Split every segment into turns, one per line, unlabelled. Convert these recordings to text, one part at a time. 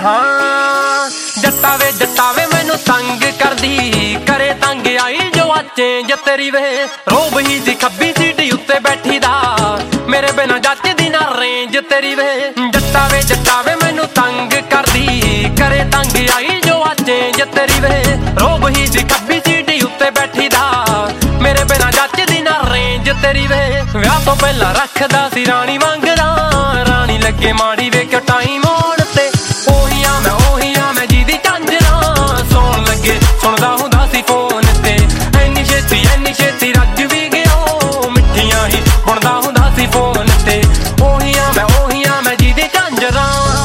हाँ जट्टा वे मैनू तंग करदी करे तंग आई जो चेंज तेरी वे रोब ही दी खब्बी सीट उत्ते बैठी दा मेरे बिना जचदी ना रेंज तेरी वे जट्टा वे मैनू तंग करदी करे तंग आई जो चेंज तेरी वे रोब ही दी खब्बी सीट उत्ते बैठी दा मेरे बिना जचदी ना रेंज तेरी वे विआह तो पहला रखदा सी रानी वांगरा रानी लगे माड़ी वे क्यों टाइम होण ते ओही आ मैं जीदी झांजरा सौण लगे सुणदा हुंदा सी फोन ते ऐनी छेती रज भी गया मिठियां ही बुणदा हुंदा सी फोन ते ओही आ मैं जीदी झांजरा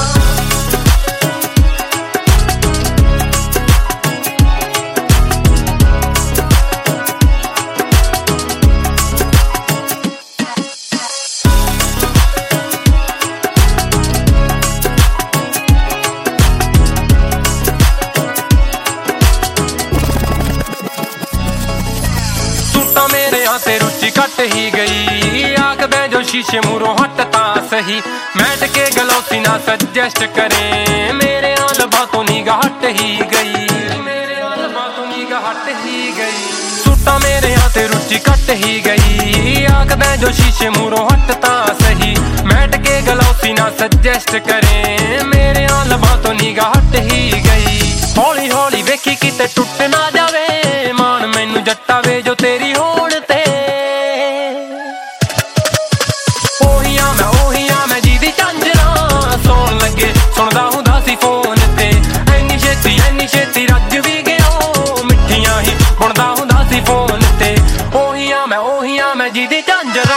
मेरे ते रुचि घट ही गई आखदे जो शीशे मूरों हट तां सही मैट के गलौसी ना सजेस्ट करें मेरे आलबा तो निगाह हट ही गई सूटा मेरे ते रुचि घट ही गई आखदे जो शीशे मूरों हट तां सही मैट के गलौसी ना सजेस्ट करें मेरे आलबा तो निगाह हट ही गई हौली हौली वेखी किते टुट ना जावे मान मैनू जट्टा वे जो तेरी होण ते ओही आ मैं जीदी झांजरा सौण लगे सुणदा हुंदा सी फोन ते ऐनी छेती रज भी गया मिठियां ही बुणदा हुंदा सी फोन ते ओही आ मैं जीदी झांजरा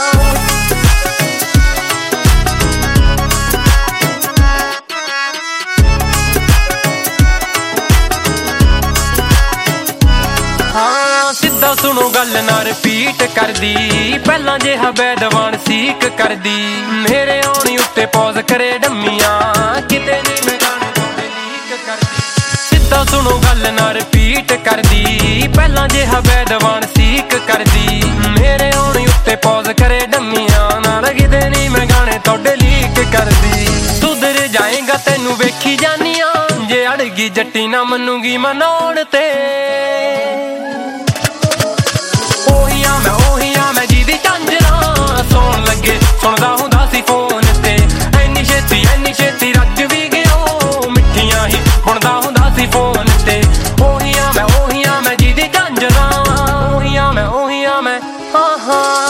सिद्धा सुनो गल ना रिपीट करदी पहला जिहा बैदवान सीक करदी मेरे आउणी उत्ते पौज करे डम्मियां किते नी मैं गाने तोड़े लीक करदी सिद्धा सुनो गल ना रिपीट करदी पहला जिहा बैदवान सीक करदी मेरे आउणी उत्ते पौज करे डम्मियां नाल किते नी मैं गाने तोड़े लीक करदी सुधर जाएगा तैनू वेखी जानियां जे अड़गी जट्टी ना मनूगी मनाउण ते ओही आ मैं जीदी झांजरा सौण लगे सुणदा हुंदा सी फोन ते ऐनी छेती रज भी गया मिठियां ही बुणदा हुंदा सी फोन ते ओही आ मैं जीदी झांजरा ओही आ मैं हाँ